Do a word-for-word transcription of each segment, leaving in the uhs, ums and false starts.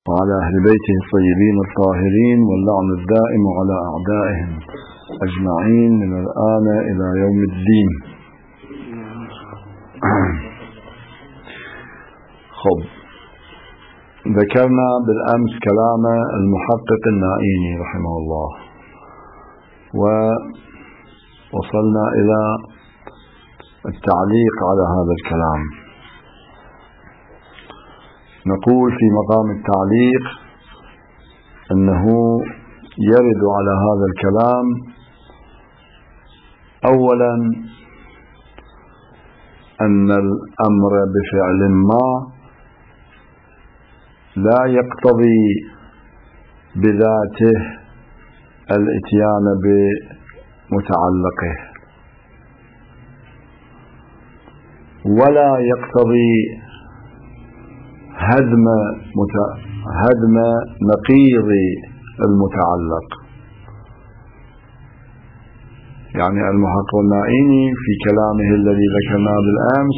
وعلى أهل بيته الطيبين الطاهرين واللعن الدائم على أعدائهم أجمعين من الآن إلى يوم الدين. خب، ذكرنا بالأمس كلام المحقق النائيني رحمه الله، ووصلنا إلى التعليق على هذا الكلام. نقول في مقام التعليق أنه يرد على هذا الكلام أولا أن الأمر بفعل ما لا يقتضي بذاته الاتيان بمتعلقه، ولا يقتضي هدم مت... هدم نقيض المتعلق. يعني المحقق النائيني في كلامه الذي ذكرناه بالأمس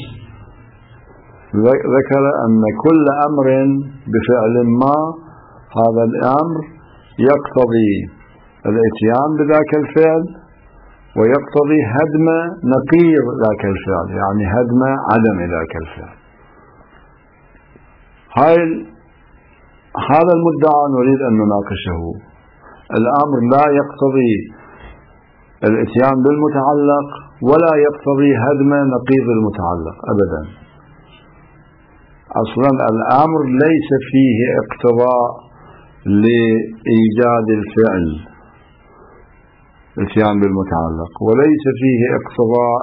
ذكر أن كل أمر بفعل ما هذا الأمر يقتضي الاتيان بذاك الفعل ويقتضي هدم نقيض ذاك الفعل، يعني هدم عدم ذاك الفعل. هاي هذا المدعى نريد أن نناقشه. الأمر لا يقتضي الاتيان بالمتعلق ولا يقتضي هدم نقيض المتعلق أبدا. أصلا الأمر ليس فيه اقتضاء لإيجاد الفعل الاتيان بالمتعلق، وليس فيه اقتضاء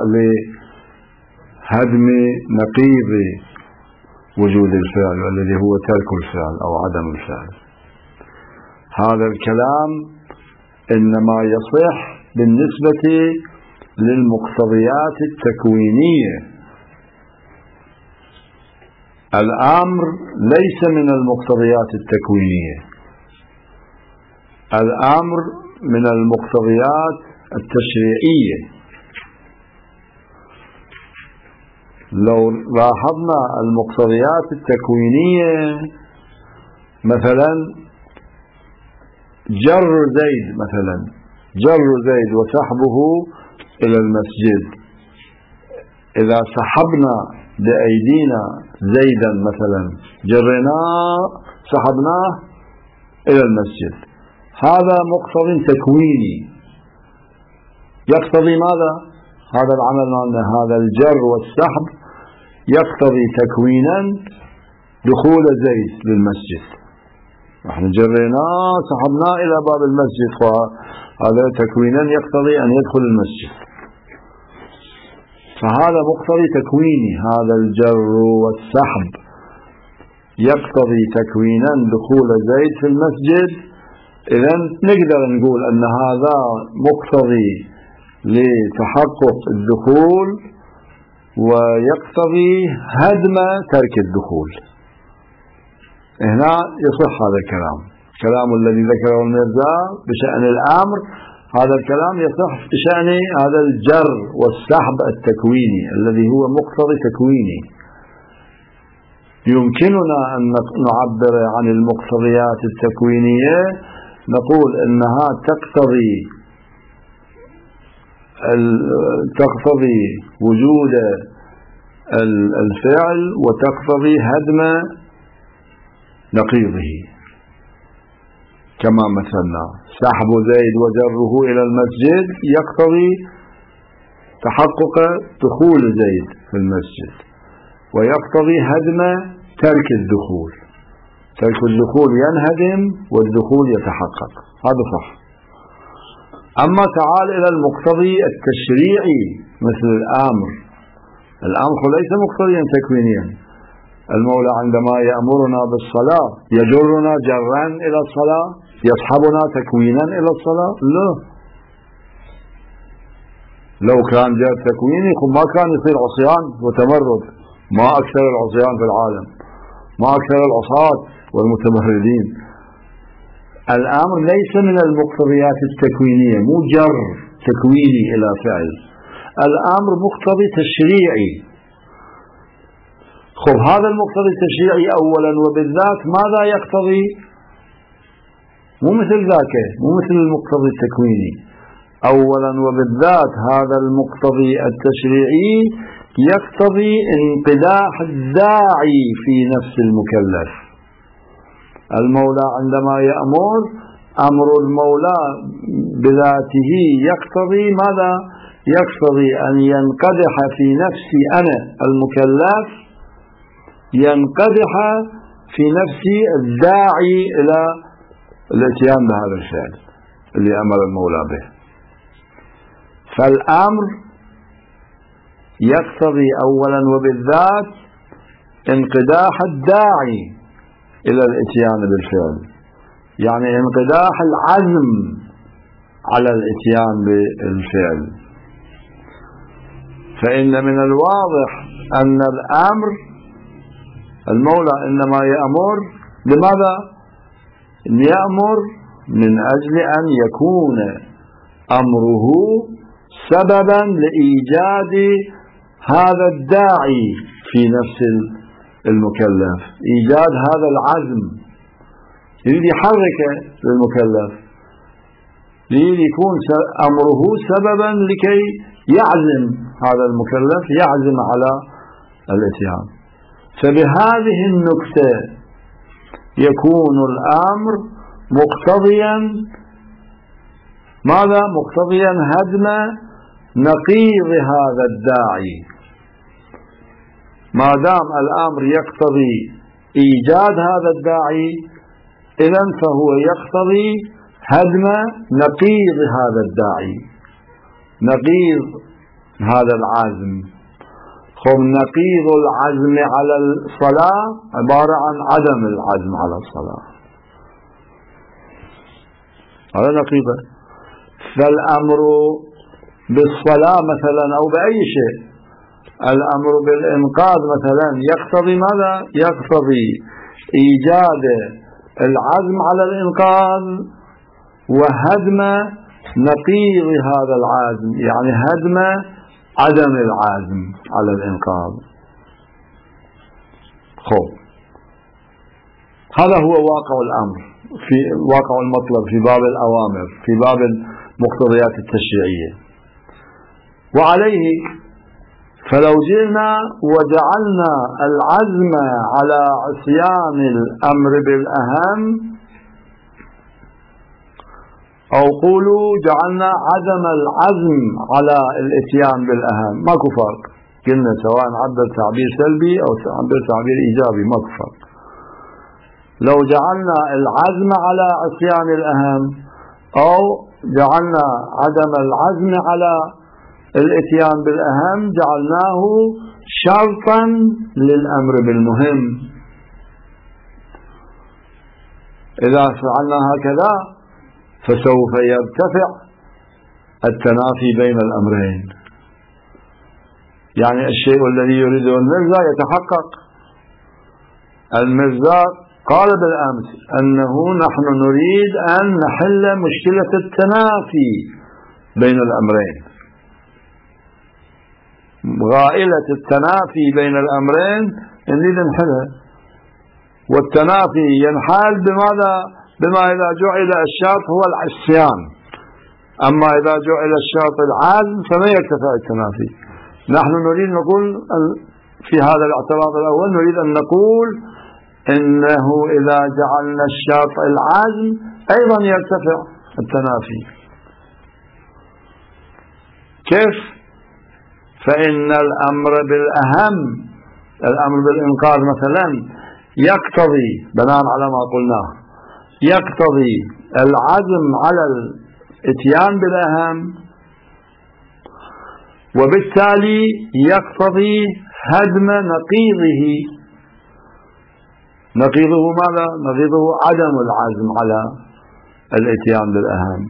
لهدم نقيض وجود الفعل الذي هو ترك الفعل أو عدم الفعل. هذا الكلام إنما يصح بالنسبة للمقتضيات التكوينية. الأمر ليس من المقتضيات التكوينية، الأمر من المقتضيات التشريعية. لو لاحظنا المقتضيات التكوينية، مثلا جر زيد مثلا جر زيد وسحبه إلى المسجد، إذا سحبنا بأيدينا زيدا مثلا جرناه سحبناه إلى المسجد، هذا مقتضى تكويني يقتضي ماذا؟ هذا العمل معنا، هذا الجر والسحب يقتضي تكوينا دخول زيد للمسجد. نحن جريناه سحبناه إلى باب المسجد، فهذا تكوينا يقتضي أن يدخل المسجد، فهذا مقتضي تكويني. هذا الجر والسحب يقتضي تكوينا دخول زيد في المسجد. إذن نقدر نقول أن هذا مقتضي لتحقق الدخول ويقتضي هدم ترك الدخول. هنا يصح هذا الكلام، كلام الذي ذكره المرزا بشأن الأمر، هذا الكلام يصح بشأن هذا الجر والسحب التكويني الذي هو مقتضي تكويني. يمكننا أن نعبر عن المقتضيات التكوينية، نقول أنها تقتضي تقتضي وجود الفعل وتقتضي هدم نقيضه، كما مثلنا سحب زيد وجره إلى المسجد يقتضي تحقق دخول زيد في المسجد، ويقتضي هدم ترك الدخول. ترك الدخول ينهدم والدخول يتحقق، هذا صح. أما تعال إلى المقتضي التشريعي مثل الأمر، الأمر ليس مقتضيا تكوينيا. المولى عندما يأمرنا بالصلاة يجرنا جرا إلى الصلاة، يصحبنا تكوينا إلى الصلاة؟ لا، لو كان جر تكويني ما كان يصير عصيان وتمرد. ما أكثر العصيان في العالم، ما أكثر العصاة والمتمردين. الأمر ليس من المقتضيات التكوينية، مو جر تكويني إلى فعل. الأمر مقتضي تشريعي. خب هذا المقتضي التشريعي أولا وبالذات ماذا يقتضي؟ مو مثل ذاك، مو مثل المقتضي التكويني. أولا وبالذات هذا المقتضي التشريعي يقتضي انقداح الداعي في نفس المكلف. المولى عندما يأمر، أمر المولى بذاته يقتضي ماذا؟ يقتضي أن ينقدح في نفسي أنا المكلف، ينقدح في نفسي الداعي إلى الاتيان بهذا الفعل اللي أمر المولى به. فالأمر يقتضي أولا وبالذات انقداح الداعي إلى الاتيان بالفعل، يعني انقداح العزم على الاتيان بالفعل. فإن من الواضح أن الأمر المولى إنما يأمر لماذا؟ يأمر من أجل أن يكون أمره سببا لإيجاد هذا الداعي في نفس المكلف، إيجاد هذا العزم، يريد يحرك المكلف، يريد يكون أمره سببا لكي يعزم هذا المكلف، يعزم على الاتيان. فبهذه النكتة يكون الأمر مقتضيا ماذا؟ مقتضيا هدم نقيض هذا الداعي. ما دام الأمر يقتضي إيجاد هذا الداعي، إذن فهو يقتضي هدم نقيض هذا الداعي، نقيض هذا العزم. خب نقيض العزم على الصلاة عبارة عن عدم العزم على الصلاة، هذا نقيضه. فالأمر بالصلاة مثلا أو بأي شيء، الأمر بالإنقاذ مثلا يقتضي ماذا؟ يقتضي إيجاد العزم على الإنقاذ وهدم نقيض هذا العزم، يعني هدم عدم العزم على الإنقاذ. خب هذا هو واقع الأمر، في واقع المطلب في باب الأوامر، في باب المقتضيات التشريعية. وعليه فلو جئنا وجعلنا العزم على عصيان الأمر بالأهم، أو قولوا جعلنا عدم العزم على الاتيان بالأهم، ماكو فرق. قلنا سواء عبر تعبير سلبي أو عبر تعبير إيجابي ماكو فرق. لو جعلنا العزم على عصيان الأهم أو جعلنا عدم العزم على الاتيان بالأهم، جعلناه شرطا للأمر بالمهم. إذا فعلنا هكذا فسوف يرتفع التنافي بين الأمرين، يعني الشيء الذي يريده المرزا يتحقق. المرزا قال بالأمس أنه نحن نريد أن نحل مشكلة التنافي بين الأمرين، غائلة التنافي بين الأمرين نريد نحلها. والتنافي ينحل بماذا؟ بما إذا جعل الشرط هو العصيان، أما إذا جعل الشرط العزم فما يرتفع التنافي. نحن نريد نقول في هذا الاعتراض الأول، نريد أن نقول إنه إذا جعلنا الشرط العزم أيضا يرتفع التنافي. كيف؟ فإن الأمر بالأهم، الأمر بالإنقاذ مثلا يقتضي بناء على ما قلناه، يقتضي العزم على الاتيان بالأهم، وبالتالي يقتضي هدم نقيضه. نقيضه ماذا؟ نقيضه عدم العزم على الاتيان بالأهم.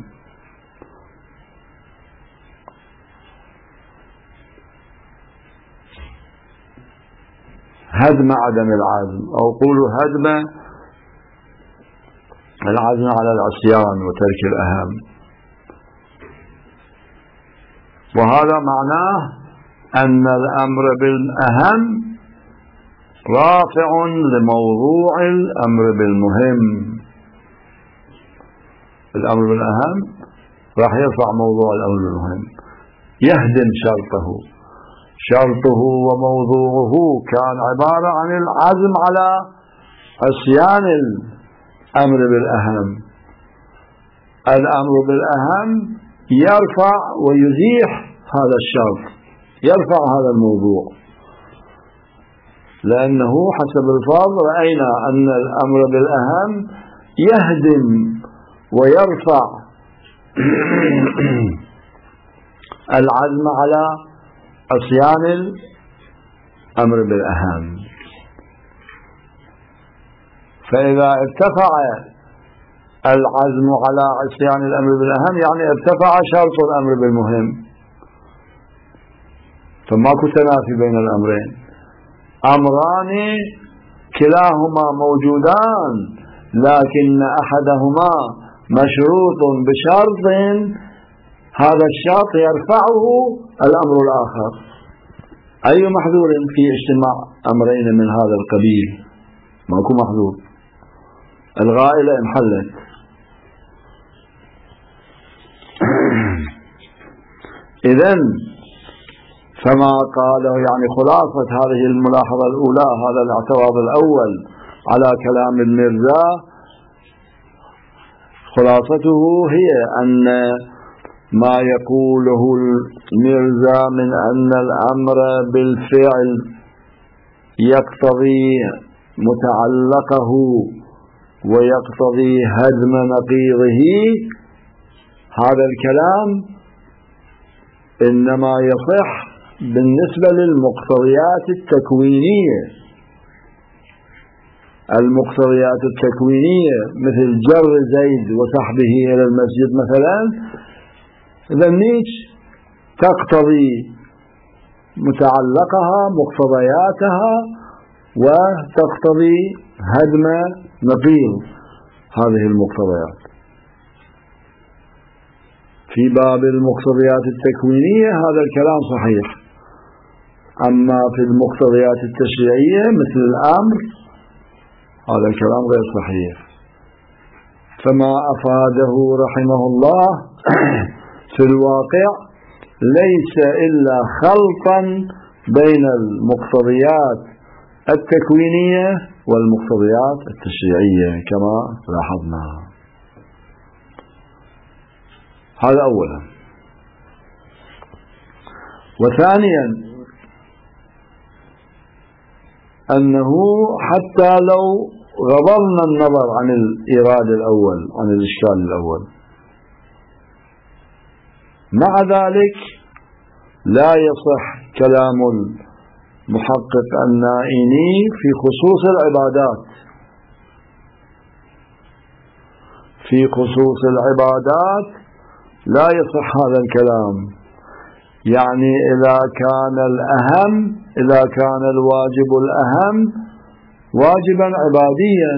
هدم عدم العزم، أو قولوا هدم العزم على العصيان وترك الأهم. وهذا معناه أن الأمر بالأهم رافع لموضوع الأمر بالمهم. الأمر بالأهم راح يرفع موضوع الأمر بالمهم، يهدم شرطه. شرطه وموضوعه كان عبارة عن العزم على عصيان الأمر بالأهم. الأمر بالأهم يرفع ويزيح هذا الشرط، يرفع هذا الموضوع، لأنه حسب الفاظ رأينا أن الأمر بالأهم يهدم ويرفع العزم على عصيان الأمر بالأهم. فإذا ارتفع العزم على عصيان الأمر بالأهم يعني ارتفع شرط الأمر بالمهم، فماكو تنافي بين الأمرين، أمران كلاهما موجودان، لكن أحدهما مشروط بشرط هذا الشرط يرفعه الأمر الآخر. أي محذور في اجتماع أمرين من هذا القبيل؟ ماكو محذور، الغائلة انحلت. إذن فما قاله يعني خلاصة هذه الملاحظة الأولى، هذا الاعتراض الأول على كلام المرزا، خلاصته هي أن ما يقوله المرزا من أن الأمر بالفعل يقتضي متعلقه ويقتضي هدم نقيضه، هذا الكلام إنما يصح بالنسبة للمقتضيات التكوينية. المقتضيات التكوينية مثل جر زيد وسحبه إلى المسجد مثلا، ذنيك تقتضي متعلقها مقتضياتها وتقتضي هدم نقيض هذه المقتضيات. في باب المقتضيات التكوينية هذا الكلام صحيح، أما في المقتضيات التشريعية مثل الأمر هذا الكلام غير صحيح. فما أفاده رحمه الله في الواقع ليس إلا خلطا بين المقتضيات التكوينية والمقتضيات التشريعية كما لاحظنا. هذا أولا. وثانيا أنه حتى لو غضرنا النظر عن الإيراد الأول، عن الإشكال الأول، مع ذلك لا يصح كلام المحقق النائني في خصوص العبادات. في خصوص العبادات لا يصح هذا الكلام، يعني إذا كان الأهم، إذا كان الواجب الأهم واجبا عباديا،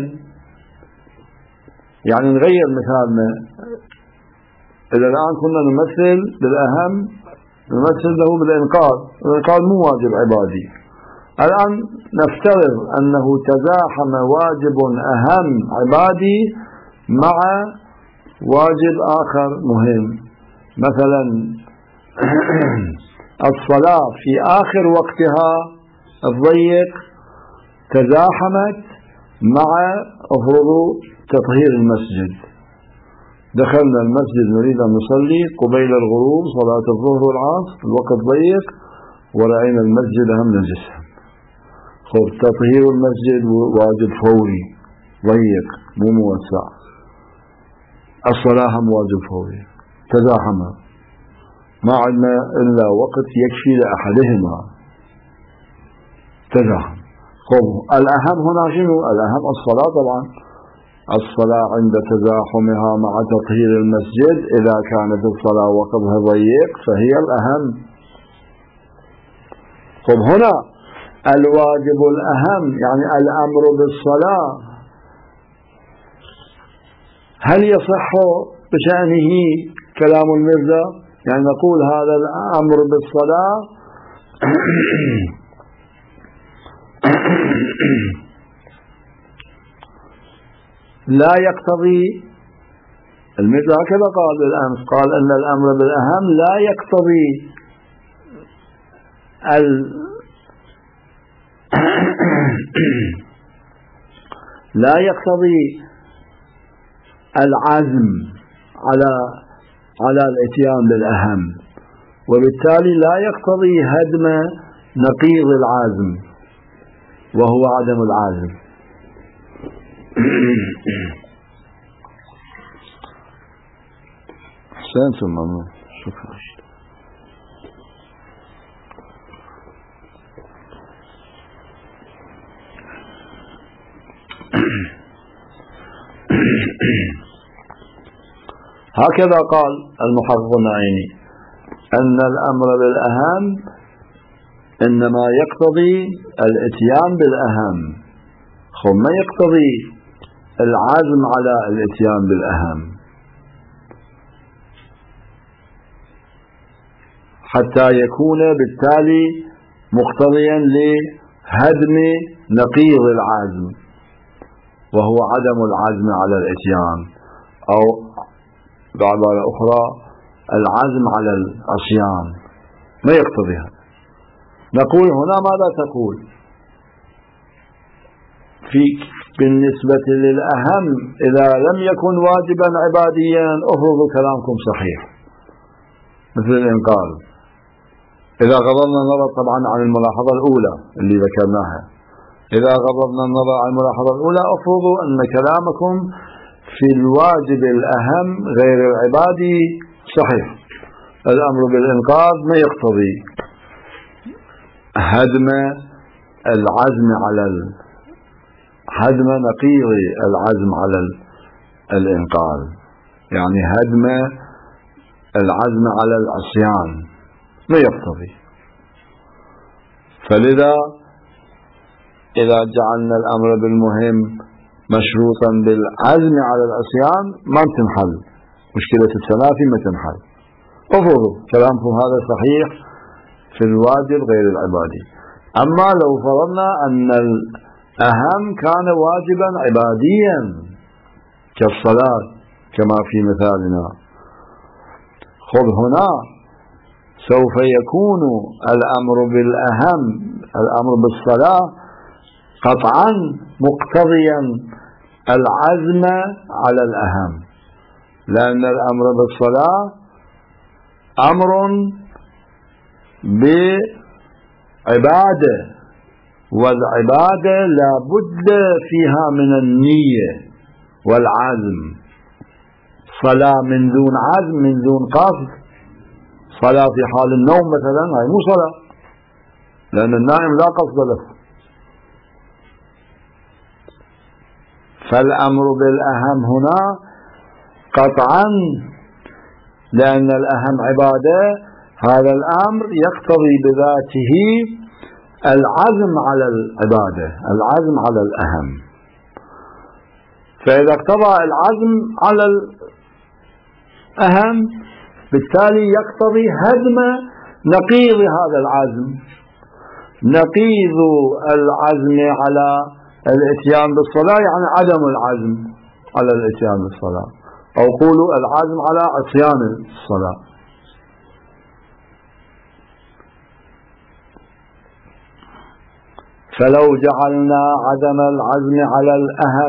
يعني نغير مثالنا، إذا الآن كنا نمثل بالأهم نمثل له بالإنقاذ، الإنقاذ مو واجب عبادي، الآن نفترض أنه تزاحم واجب أهم عبادي مع واجب آخر مهم، مثلا الصلاة في آخر وقتها الضيق تزاحمت مع أفرض تطهير المسجد، دخلنا المسجد نريد أن نصلي قبيل الغروب صلاة الظهر والعصر، الوقت ضيق ورأينا المسجد هم نجس، خب تطهير المسجد واجب فوري ضيق مو موسع، الصلاة هم واجب فوري، تزاحم، ما عندنا إلا وقت يكفي لأحدهما، تزاحم. خب الأهم هنا شنو؟ الأهم الصلاة طبعا، الصلاة عند تزاحمها مع تطهير المسجد إذا كانت الصلاة وقتها ضيق فهي الأهم. خب هنا الواجب الأهم يعني الأمر بالصلاة، هل يصح بشأنه كلام المرزا؟ يعني نقول هذا الأمر بالصلاة لا يقتضي المثل هكذا قال بالأمس، قال أن الأمر بالأهم لا يقتضي ال لا يقتضي العزم على على الاتيان بالأهم، وبالتالي لا يقتضي هدم نقيض العزم وهو عدم العزم. أحسنتم ماما، شكرا. هكذا قال المحقق النعيمي أن الأمر بالأهم إنما يقتضي الاتيان بالأهم، ثم يقتضي العزم على الاتيان بالأهم، حتى يكون بالتالي مقتضيا لهدم نقيض العزم وهو عدم العزم على الاتيان، أو بعبارة أخرى العزم على العصيان. ما يقتضي هذا. نقول هنا ماذا تقول في بالنسبة للأهم إذا لم يكن واجبا عباديا؟ أفرض كلامكم صحيح مثل الإنقاذ. إذا غضضنا النظر طبعا عن الملاحظة الأولى اللي ذكرناها، إذا غضضنا النظر عن الملاحظة الأولى أفرضوا أن كلامكم في الواجب الأهم غير العبادي صحيح. الأمر بالإنقاذ ما يقتضي هدم العزم على ال... هدم نقيض العزم على ال... الإنقاذ، يعني هدم العزم على العصيان ما يقتضي. فلذا إذا جعلنا الأمر بالمهم مشروطا بالعزم على العصيان ما تنحل مشكلة التنافي، ما تنحل. افرضوا كلامكم هذا صحيح في الواجب غير العبادي. أما لو فرضنا أن الأهم كان واجبا عباديا كالصلاة كما في مثالنا، خذ هنا سوف يكون الأمر بالأهم الأمر بالصلاة قطعا مقتضيا العزم على الأهم، لأن الأمر بالصلاة أمر بعبادة، والعبادة لا بد فيها من النية والعزم. صلاة من دون عزم من دون قصد، صلاة في حال النوم مثلا هي مو صلاة، لأن النائم لا قصد له. فالأمر بالأهم هنا قطعا لأن الأهم عبادة، هذا الأمر يقتضي بذاته العزم على العبادة، العزم على الأهم. فإذا اقتضى العزم على الأهم بالتالي يقتضي هدم نقيض هذا العزم. نقيض العزم على الاتيان بالصلاة يعني عدم العزم على الاتيان بالصلاة، أو قولوا العزم على عصيان الصلاة. فلو جعلنا عدم العزم على الأهم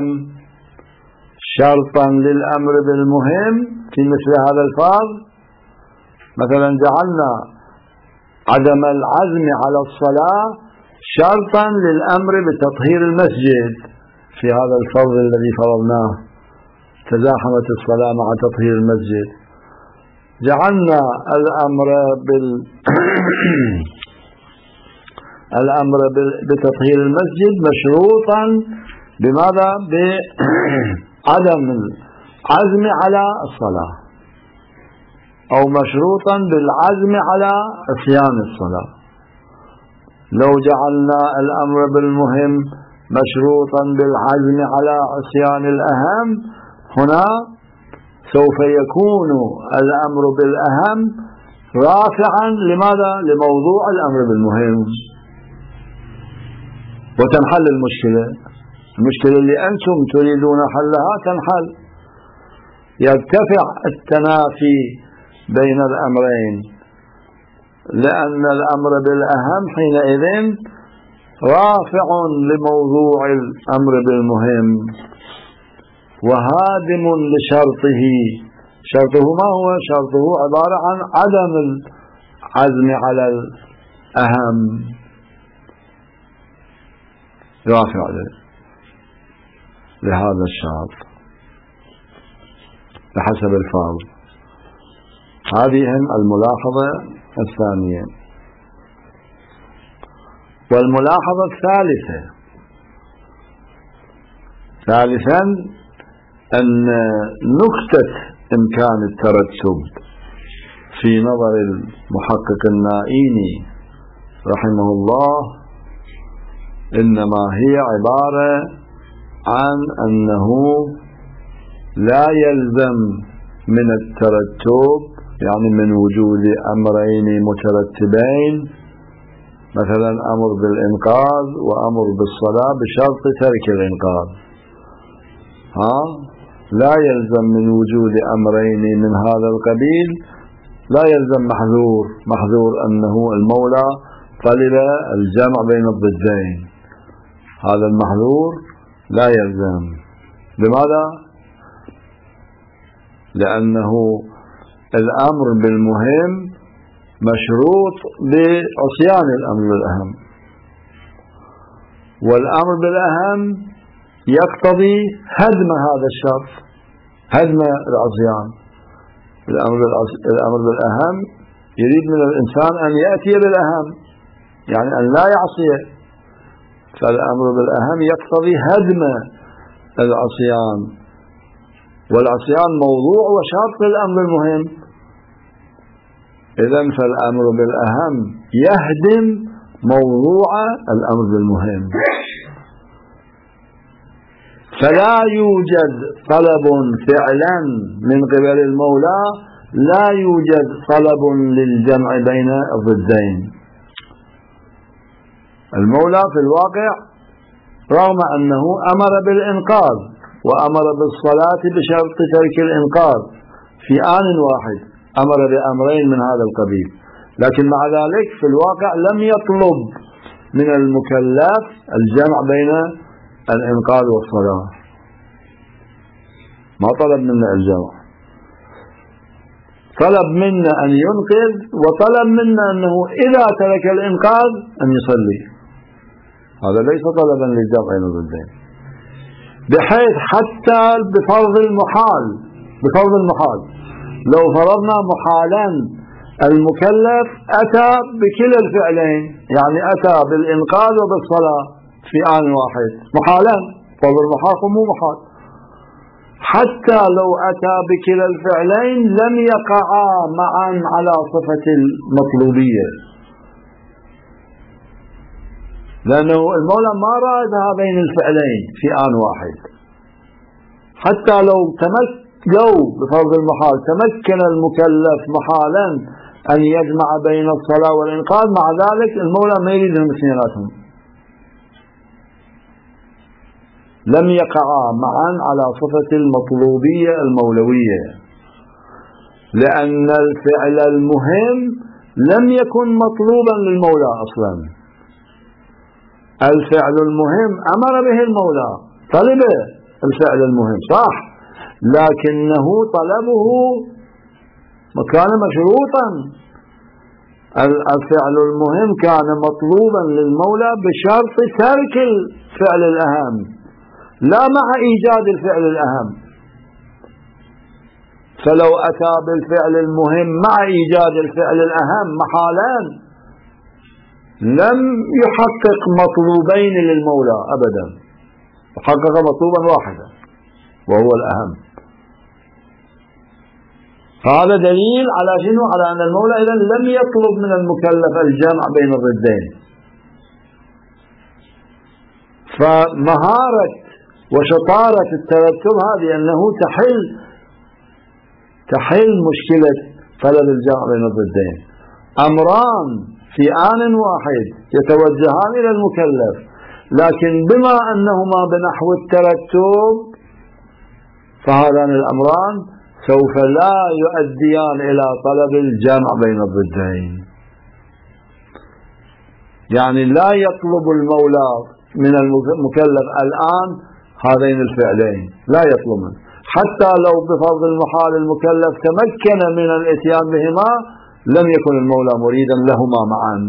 شرطا للأمر بالمهم في مثل هذا الفاظ، مثلا جعلنا عدم العزم على الصلاة شرطا للأمر بتطهير المسجد في هذا الفرض الذي فرضناه، تزاحمت الصلاة مع تطهير المسجد، جعلنا الأمر بال الأمر بتطهير المسجد مشروطا بماذا؟ بعدم العزم على الصلاة، أو مشروطا بالعزم على عصيان الصلاة. لو جعلنا الأمر بالمهم مشروطا بالعزم على عصيان الأهم، هنا سوف يكون الأمر بالأهم رافعا لماذا؟ لموضوع الأمر بالمهم. وتنحل المشكلة. المشكلة اللي أنتم تريدون حلها تنحل، يرتفع التنافي بين الأمرين، لأن الأمر بالأهم حينئذ رافع لموضوع الأمر بالمهم وهادم لشرطه. شرطه ما هو؟ شرطه عبارة عن عدم العزم على الأهم، رافع لهذا الشرط بحسب الفرض. هذه الملاحظة الثانية. والملاحظة الثالثة، ثالثا أن نكتة إمكان الترتب في نظر المحقق النائيني رحمه الله إنما هي عبارة عن أنه لا يلزم من الترتب، يعني من وجود أمرين مترتبين، مثلا أمر بالإنقاذ وأمر بالصلاة بشرط ترك الإنقاذ، ها لا يلزم من وجود أمرين من هذا القبيل، لا يلزم محذور. محذور أنه المولى طلب الجمع بين الضدين، هذا المحذور لا يلزم. لماذا؟ لأنه الأمر بالمهم مشروط بعصيان الأمر بالأهم، والأمر بالأهم يقتضي هدم هذا الشرط، هدم العصيان. الأمر بالأهم يريد من الإنسان أن يأتي بالأهم، يعني أن لا يعصيه، فالأمر بالأهم يقتضي هدم العصيان، والعصيان موضوع وشرط للأمر المهم. إذن فالأمر بالأهم يهدم موضوع الأمر بالمهم، فلا يوجد طلب فعلا من قبل المولى، لا يوجد طلب للجمع بين الضدين. المولى في الواقع رغم أنه أمر بالإنقاذ وأمر بالصلاة بشرط ترك الإنقاذ في آن واحد، أمر بأمرين من هذا القبيل، لكن مع ذلك في الواقع لم يطلب من المكلف الجمع بين الإنقاذ والصلاة، ما طلب منا الجمع، طلب منا أن ينقذ، وطلب منا أنه إذا ترك الإنقاذ أن يصلي. هذا ليس طلبا للجمع بين الضدين، بحيث حتى بفرض المحال، بفرض المحال لو فرضنا محالا المكلف أتى بكلا الفعلين، يعني أتى بالإنقاذ وبالصلاة في آن واحد، محالا، فرض المحال مو محال، حتى لو أتى بكلا الفعلين لم يقعا معا على صفة المطلوبية، لأنه المولى ما راد هذين الفعلين في آن واحد. حتى لو تمكن لو بفرض المحال تمكن المكلف محالا أن يجمع بين الصلاة والإنقاذ، مع ذلك المولى ما يريد اثنيناتهم، لم يقعا معا على صفة المطلوبية المولوية، لأن الفعل المهم لم يكن مطلوبا للمولى أصلا. الفعل المهم أمر به المولى، طلب الفعل المهم صح، لكنه طلبه كان مشروطا. الفعل المهم كان مطلوبا للمولى بشرط ترك الفعل الأهم، لا مع إيجاد الفعل الأهم. فلو أتى بالفعل المهم مع إيجاد الفعل الأهم محالا لم يحقق مطلوبين للمولى أبدا، حقق مطلوبا واحدا وهو الأهم. هذا دليل على شنو؟ على أن المولى إذن لم يطلب من المكلف الجمع بين الضدين. فمهارة وشطارة الترتب هذه أنه تحل تحل مشكلة طلب الجمع بين الضدين. أمران في آن واحد يتوجهان إلى المكلف، لكن بما أنهما بنحو الترتب فهذان الأمران سوف لا يؤديان إلى طلب الجمع بين الضدين. يعني لا يطلب المولى من المكلف الآن هذين الفعلين، لا يطلبون، حتى لو بفرض المحال المكلف تمكن من الاتيان بهما لم يكن المولى مريدا لهما معا.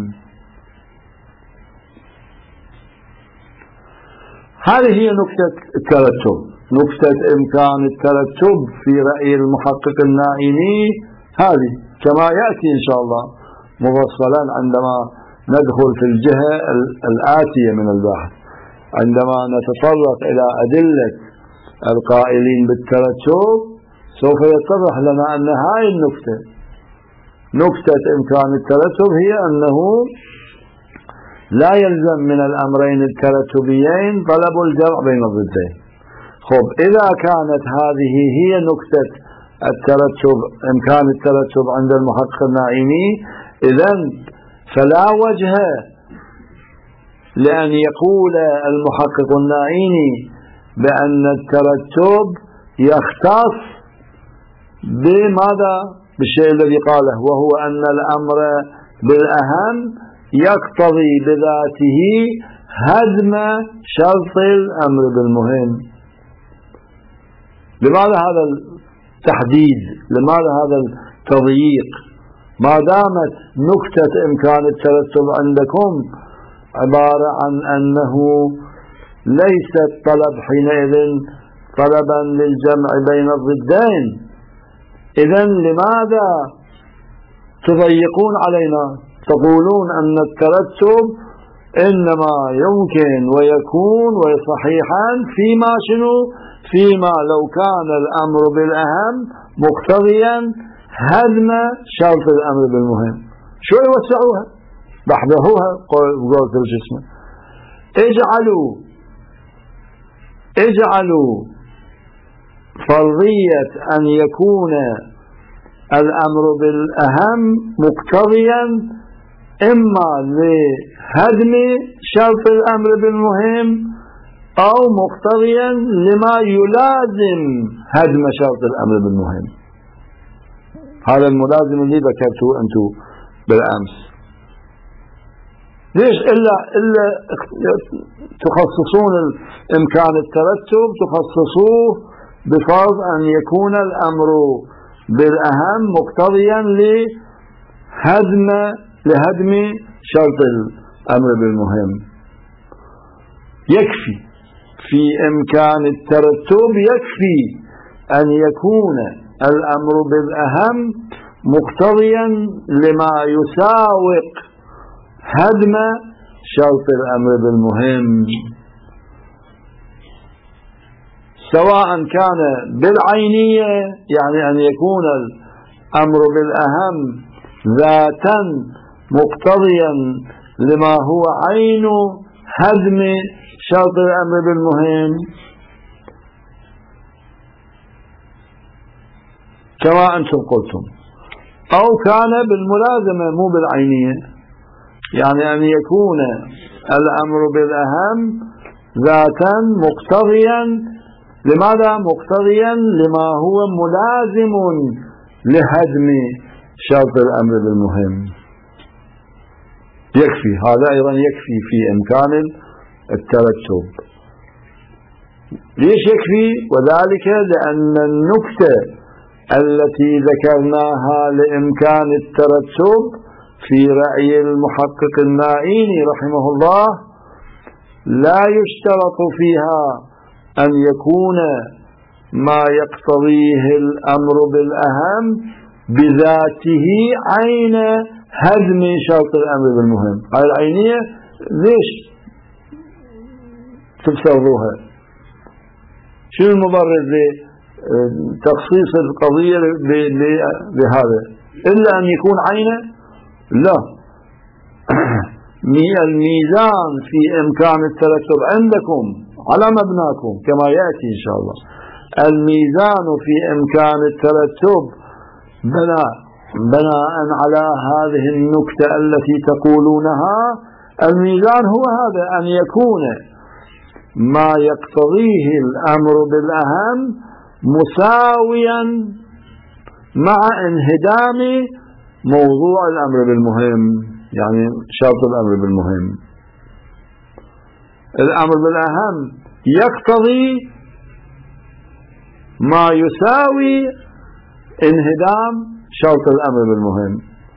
هذه هي نكتة الترتب، نكتة إمكان الترتب في رأي المحقق النائمي، هذه كما يأتي إن شاء الله مفصلا عندما ندخل في الجهة الآتية من البحث، عندما نتطرق إلى أدلة القائلين بالترتب سوف يتضح لنا أن هاي النكتة، نكتة إمكان الترتب، هي أنه لا يلزم من الأمرين الترتبيين طلب الجمع بين الضدين. خب إذا كانت هذه هي نكتة الترتب، إمكان الترتب عند المحقق النائمي، إذن فلا وجه لأن يقول المحقق النائمي بأن الترتب يختص بماذا؟ بالشيء الذي قاله، وهو أن الأمر بالأهم يقتضي بذاته هدم شرط الأمر بالمهم. لماذا هذا التحديد؟ لماذا هذا التضييق؟ ما دامت نكتة إمكان الترتب عندكم عبارة عن أنه ليس الطلب حينئذ طلبا للجمع بين الضدين، إذن لماذا تضيقون علينا؟ تقولون أن الترتب إنما يمكن ويكون وصحيحا فيما شنو؟ فيما لو كان الأمر بالأهم مقتضيا هدم شرط الأمر بالمهم. شو يوسعوها؟ بحبهوها قولت الجسم. اجعلوا اجعلوا فرضية أن يكون الأمر بالأهم مقتضيا إما لهدم شرط الأمر بالمهم أو مقتضيا لما يلازم هدم شرط الأمر بالمهم. هذا الملازم اللي ذكرته أنتم بالأمس. ليش إلا إلا تخصصون إمكان الترتب تخصصوه بفرض أن يكون الأمر بالأهم مقتضيا لهدم لهدم شرط الأمر بالمهم. يكفي في إمكان الترتب، يكفي أن يكون الأمر بالأهم مقتضيا لما يساوق هدم شرط الأمر بالمهم، سواء كان بالعينية، يعني أن يكون الأمر بالأهم ذاتا مقتضيا لما هو عين هدم شرط الأمر بالمهم، كما أنتم قلتم، أو كان بالملازمة مو بالعينية، يعني أن يكون الأمر بالأهم ذاتا مقتضيا لماذا؟ مقتضيا لما هو ملازم لهدم شرط الأمر بالمهم. يكفي هذا أيضا، يكفي في إمكان الترتب. ليش يكفي؟ وذلك لأن النكتة التي ذكرناها لإمكان الترتب في رأي المحقق النائيني رحمه الله لا يشترط فيها أن يكون ما يقتضيه الأمر بالأهم بذاته عين هدم شرط الأمر بالمهم. هذه العينية ليش تفسروها؟ شنو المبرر لتخصيص القضية بهذا إلا أن يكون عينه؟ لا. الميزان في إمكان الترتب عندكم على مبناكم كما يأتي إن شاء الله. الميزان في إمكان الترتب بناء بناء على هذه النكتة التي تقولونها الميزان هو هذا، أن يكون ما يقتضيه الأمر بالأهم مساويا مع انهدام موضوع الأمر بالمهم، يعني شرط الأمر بالمهم. الأمر بالأهم يقتضي ما يساوي انهدام شرط الأمر بالمهم،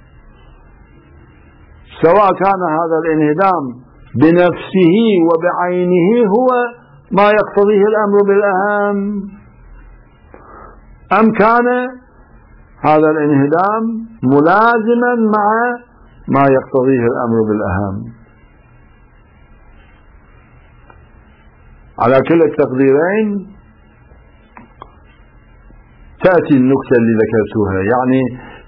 سواء كان هذا الانهدام بنفسه وبعينه هو ما يقتضيه الأمر بالأهم، أم كان هذا الانهدام ملازما مع ما يقتضيه الأمر بالأهم. على كل التقديرين تأتي النكتة اللي ذكرتها، يعني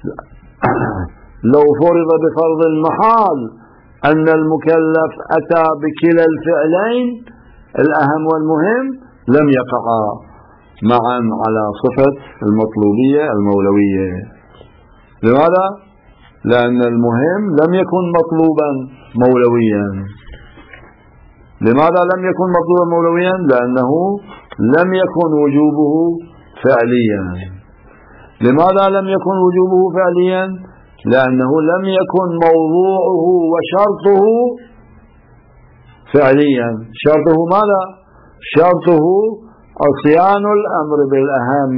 لو فرض بفرض المحال أن المكلف أتى بكلا الفعلين الأهم والمهم لم يقعا معا على صفة المطلوبية المولوية. لماذا؟ لأن المهم لم يكن مطلوبا مولويا. لماذا لم يكن مطلوبا مولويا؟ لأنه لم يكن وجوبه فعليا. لماذا لم يكن وجوبه فعليا؟ لأنه لم يكن موضوعه وشرطه فعليا. شرطه ماذا؟ شرطه عصيان الأمر بالأهم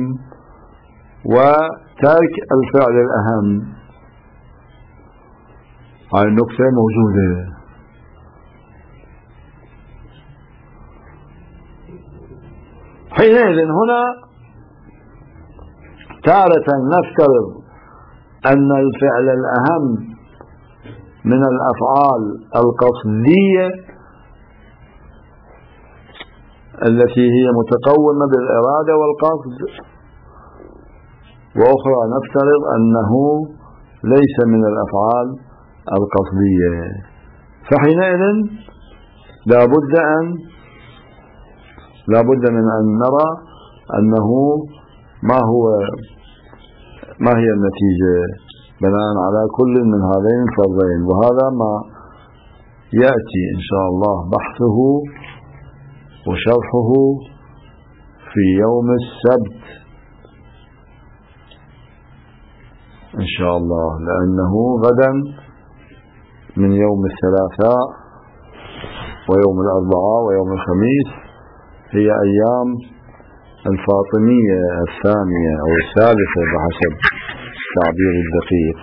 وترك الفعل الأهم. هاي النقطة موجودة. حينئذ هنا تارة نفترض أن الفعل الأهم من الأفعال القصدية التي هي متقومة بالإرادة والقصد، وأخرى نفترض أنه ليس من الأفعال القصدية. فحينئذ لا بد أن لا بد من أن نرى أنه ما هو ما هي النتيجة بناء على كل من هذين الفرضين، وهذا ما يأتي إن شاء الله بحثه وشرحه في يوم السبت إن شاء الله، لأنه غدا من يوم الثلاثاء ويوم الأربعاء ويوم الخميس هي أيام الفاطمية الثانية أو الثالثة بحسب تعبير الدقيق،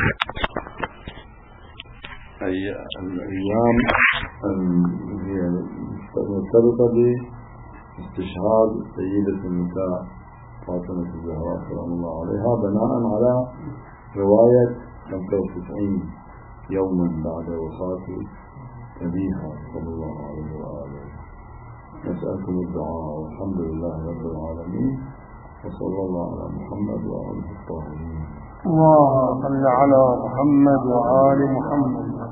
أي الأيام هي مرتبطة باستشهاد سيدة النساء فاطمة الزهراء سلام الله عليها، بناء على رواية خمسة وتسعين يوما بعد وفاة أبيها صلى الله عليه وآله. نسألكم الدعاء والحمد لله رب العالمين، وصلى الله على محمد وآله الطاهرين. اللهم صل على محمد وآل محمد.